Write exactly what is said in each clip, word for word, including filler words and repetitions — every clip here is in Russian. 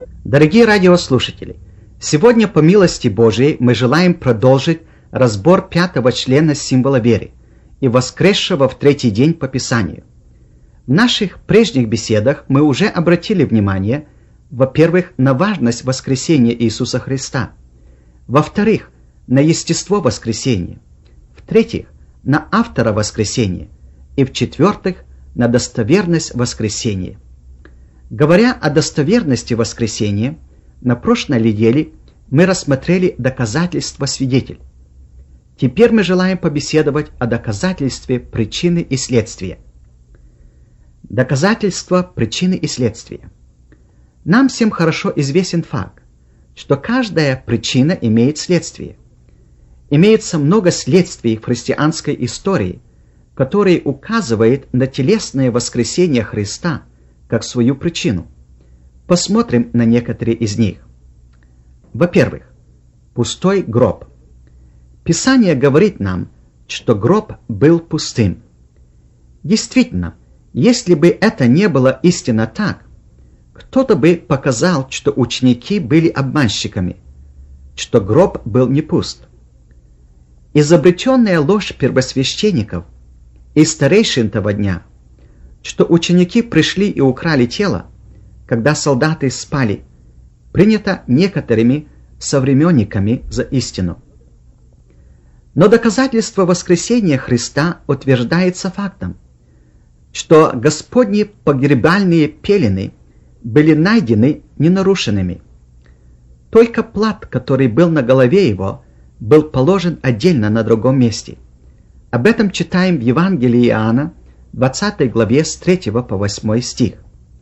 Дорогие радиослушатели, сегодня по милости Божией мы желаем продолжить разбор пятого члена символа веры и воскресшего в третий день по Писанию. В наших прежних беседах мы уже обратили внимание, во-первых, на важность воскресения Иисуса Христа, во-вторых, на естество воскресения, в-третьих, на автора воскресения и, в-четвертых, на достоверность воскресения. Говоря о достоверности воскресения, на прошлой неделе мы рассмотрели доказательство свидетель. Теперь мы желаем побеседовать о доказательстве причины и следствия. Доказательство причины и следствия. Нам всем хорошо известен факт, что каждая причина имеет следствие. Имеется много следствий в христианской истории, которые указывают на телесное воскресение Христа как свою причину. Посмотрим на некоторые из них. Во-первых, пустой гроб. Писание говорит нам, что гроб был пустым. Действительно, если бы это не было истинно так, кто-то бы показал, что ученики были обманщиками, что гроб был не пуст. Изобретенная ложь первосвященников и старейшин того дня, что ученики пришли и украли тело, когда солдаты спали, принято некоторыми современниками за истину. Но доказательство воскресения Христа утверждается фактом, что Господни погребальные пелены были найдены ненарушенными. Только плат, который был на голове его, был положен отдельно на другом месте. Об этом читаем в Евангелии Иоанна, двадцатой главе, с третьего по восьмой стих.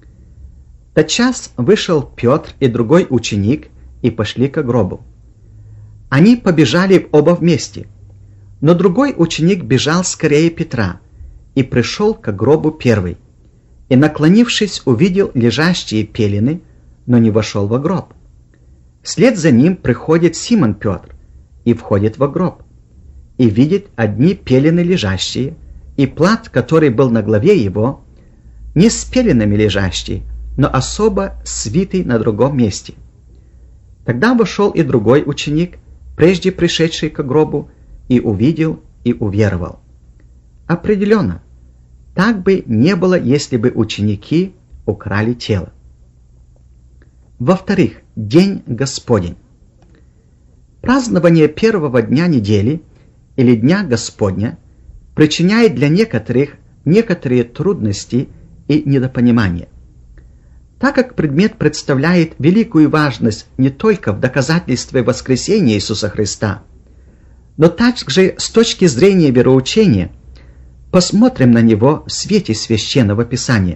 Тотчас вышел Петр и другой ученик и пошли к гробу. Они побежали оба вместе, но другой ученик бежал скорее Петра и пришел к гробу первый, и, наклонившись, увидел лежащие пелены, но не вошел во гроб. Вслед за ним приходит Симон Петр и входит во гроб, и видит одни пелены лежащие, и плат, который был на голове его, не с пеленами лежащий, но особо свитый на другом месте. Тогда вошел и другой ученик, прежде пришедший к гробу, и увидел, и уверовал. Определенно, так бы не было, если бы ученики украли тело. Во-вторых, День Господень. Празднование первого дня недели или Дня Господня причиняет для некоторых некоторые трудности и недопонимания. Так как предмет представляет великую важность не только в доказательстве воскресения Иисуса Христа, но также с точки зрения вероучения, посмотрим на него в свете Священного Писания.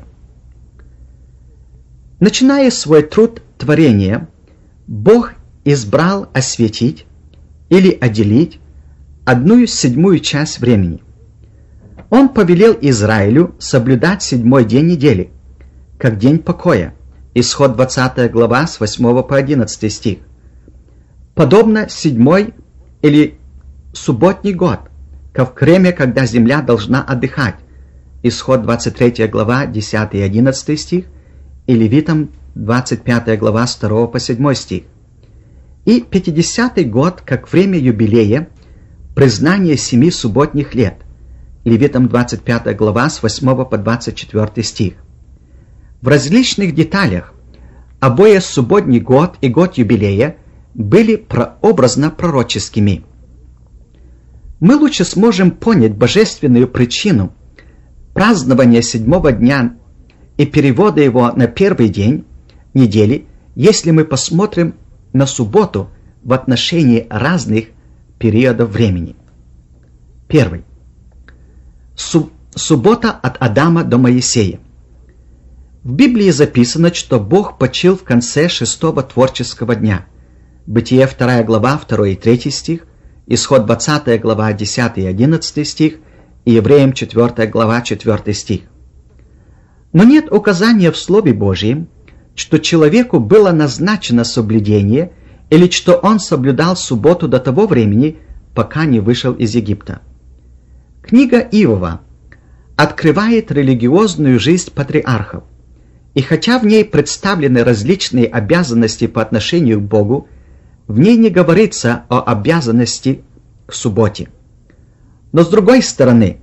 Начиная свой труд творения, Бог избрал осветить или отделить одну седьмую часть времени. Он повелел Израилю соблюдать седьмой день недели, как день покоя. Исход двадцатая глава с восьмого по одиннадцатый стих. Подобно седьмой или субботний год, как время, когда земля должна отдыхать. Исход двадцать третья глава десятый и одиннадцатый стих, и Левитам двадцать пятая глава с второго по седьмой стих. И пятидесятый год, как время юбилея, признание семи субботних лет. Левитам двадцать пятая глава с восьмого по двадцать четвёртый стих. В различных деталях обои субботний год и год юбилея были прообразно пророческими. Мы лучше сможем понять божественную причину празднования седьмого дня и перевода его на первый день недели, если мы посмотрим на субботу в отношении разных периодов времени. Первый. Суб- суббота от Адама до Моисея. В Библии записано, что Бог почил в конце шестого творческого дня. Бытие вторая глава, второй и третий стих, Исход двадцатая глава, десятый и одиннадцатый стих, и Евреям четвёртая глава, четвёртый стих. Но нет указания в Слове Божьем, что человеку было назначено соблюдение или что он соблюдал субботу до того времени, пока не вышел из Египта. Книга Иова открывает религиозную жизнь патриархов И хотя в ней представлены различные обязанности по отношению к Богу, в ней не говорится о обязанности к субботе. Но с другой стороны,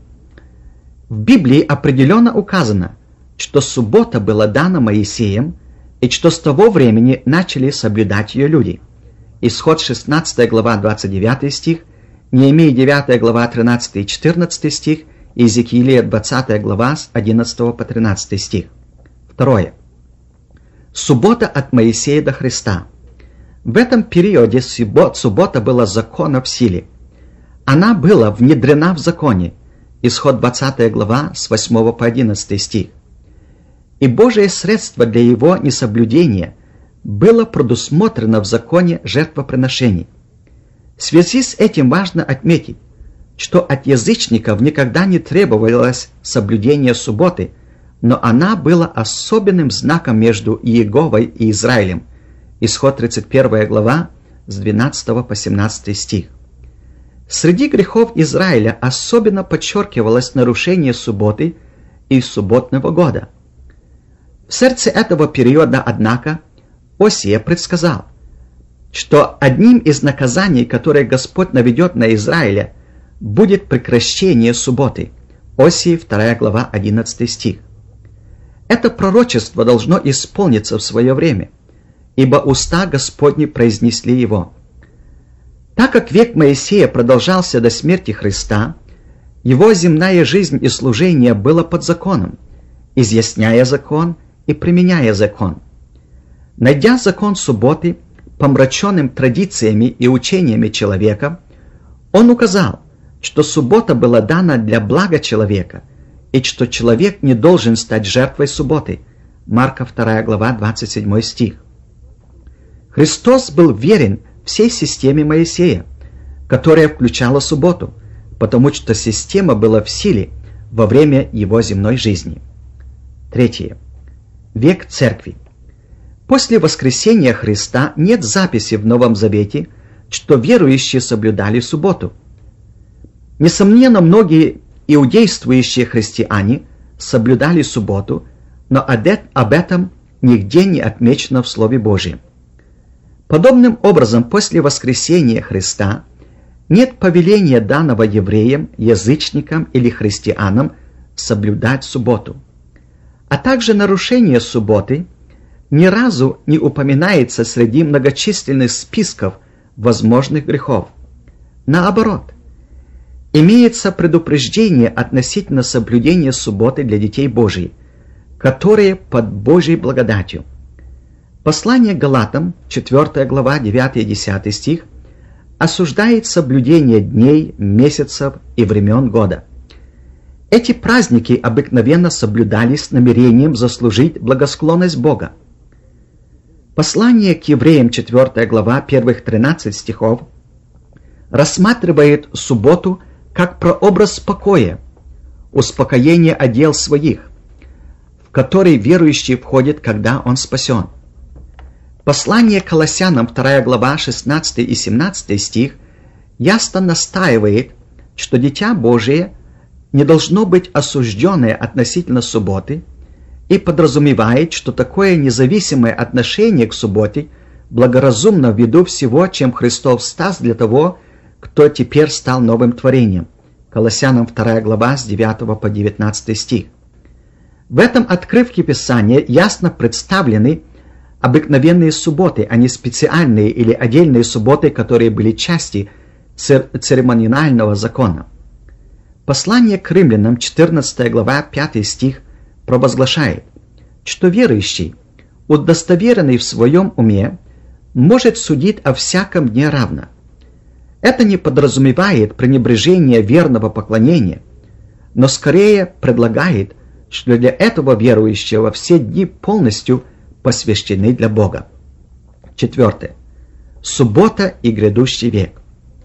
в Библии определенно указано, что суббота была дана Моисеем, и что с того времени начали соблюдать ее люди. Исход шестнадцатая глава двадцать девятый стих, Неемия девятая глава тринадцатый и четырнадцатый стих, и Иезекиилия двадцатая глава с одиннадцатого по тринадцатый стих. Второе. Суббота от Моисея до Христа. В этом периоде суббота была закона в силе. Она была внедрена в законе. Исход двадцатая глава с восьмого по одиннадцатый стих. И Божие средство для его несоблюдения было предусмотрено в законе жертвоприношений. В связи с этим важно отметить, что от язычников никогда не требовалось соблюдение субботы, но она была особенным знаком между Иеговой и Израилем. Исход тридцать первая глава с двенадцатого по семнадцатый стих. Среди грехов Израиля особенно подчеркивалось нарушение субботы и субботного года. В сердце этого периода, однако, Осия предсказал, что одним из наказаний, которые Господь наведет на Израиля, будет прекращение субботы. Осии вторая глава одиннадцатый стих. Это пророчество должно исполниться в свое время, ибо уста Господни произнесли его. Так как век Моисея продолжался до смерти Христа, его земная жизнь и служение было под законом, изъясняя закон и применяя закон. Найдя закон субботы помраченным традициями и учениями человека, он указал, что суббота была дана для блага человека, и что человек не должен стать жертвой субботы. Марка вторая глава двадцать седьмой стих. Христос был верен всей системе Моисея, которая включала субботу, потому что система была в силе во время его земной жизни. Третье. Век Церкви. После воскресения Христа нет записи в Новом Завете, что верующие соблюдали субботу. Несомненно, многие иудействующие христиане соблюдали субботу, но об этом нигде не отмечено в Слове Божьем. Подобным образом, после воскресения Христа нет повеления, данного евреям, язычникам или христианам соблюдать субботу. А также нарушение субботы ни разу не упоминается среди многочисленных списков возможных грехов. Наоборот, имеется предупреждение относительно соблюдения субботы для детей Божьих, которые под Божьей благодатью. Послание Галатам, четвёртая глава, девятый и десятый стих, осуждает соблюдение дней, месяцев и времен года. Эти праздники обыкновенно соблюдались с намерением заслужить благосклонность Бога. Послание к евреям, четвёртая глава, первых тринадцать стихов, рассматривает субботу как прообраз покоя, успокоения одел своих, в который верующий входит, когда он спасен. Послание к Колоссянам, вторая глава, шестнадцатый и семнадцатый стих, ясно настаивает, что Дитя Божие не должно быть осужденное относительно субботы, и подразумевает, что такое независимое отношение к субботе благоразумно ввиду всего, чем Христос стас для того, кто теперь стал новым творением. Колоссянам вторая глава с девятого по девятнадцатый стих. В этом отрывке Писания ясно представлены обыкновенные субботы, а не специальные или отдельные субботы, которые были части церемониального закона. Послание к римлянам, четырнадцатая глава, пятый стих, провозглашает, что верующий, удостоверенный в своем уме, может судить о всяком дне равно. Это не подразумевает пренебрежение верного поклонения, но скорее предлагает, что для этого верующего все дни полностью посвящены для Бога. Четвертое. Суббота и грядущий век.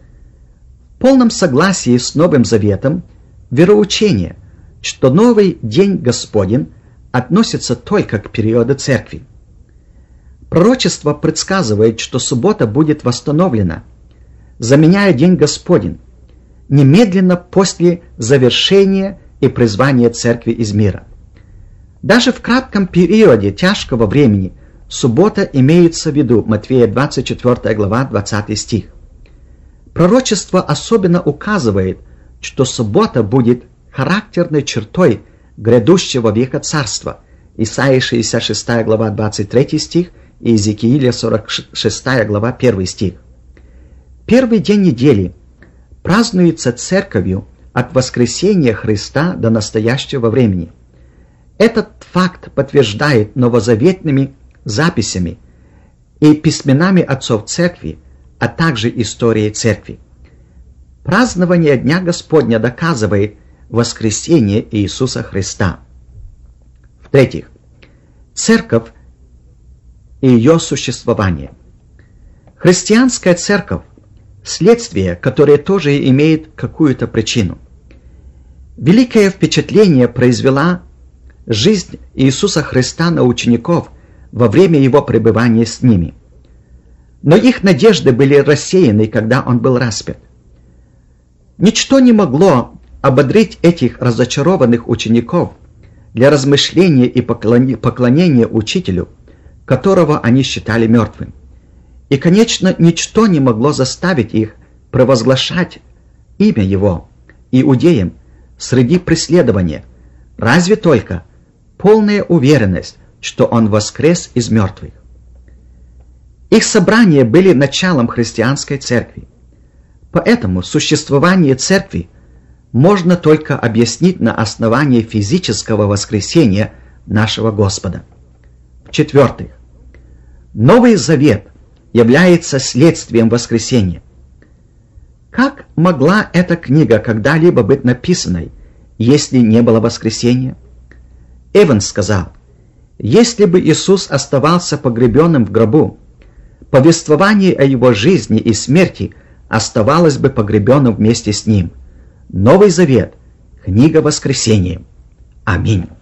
В полном согласии с Новым Заветом вероучение, что новый день Господень относится только к периоду Церкви. Пророчество предсказывает, что суббота будет восстановлена, заменяя день Господень, немедленно после завершения и призвания Церкви из мира. Даже в кратком периоде тяжкого времени суббота имеется в виду, Матфея двадцать четвёртая глава, двадцатый стих. Пророчество особенно указывает, что суббота будет характерной чертой грядущего века царства. Исайя шестьдесят шестая глава, двадцать третий стих и Иезекииля сорок шестая глава, первый стих. Первый день недели празднуется церковью от воскресения Христа до настоящего времени. Этот факт подтверждает новозаветными записями и письменами отцов церкви, а также историей церкви. Празднование Дня Господня доказывает воскресение Иисуса Христа. В-третьих, церковь и ее существование. Христианская церковь – следствие, которое тоже имеет какую-то причину. Великое впечатление произвела жизнь Иисуса Христа на учеников во время Его пребывания с ними. Но их надежды были рассеяны, когда Он был распят. Ничто не могло ободрить этих разочарованных учеников для размышления и поклонения Учителю, которого они считали мертвым. И, конечно, ничто не могло заставить их провозглашать имя Его иудеям среди преследования, разве только полная уверенность, что Он воскрес из мертвых. Их собрания были началом христианской церкви. Поэтому существование церкви можно только объяснить на основании физического воскресения нашего Господа. В-четвертых, Новый Завет является следствием воскресения. Как могла эта книга когда-либо быть написанной, если не было воскресения? Эванс сказал: если бы Иисус оставался погребенным в гробу, повествование о Его жизни и смерти оставалось бы погребенным вместе с Ним. Новый Завет – книга воскресения. Аминь.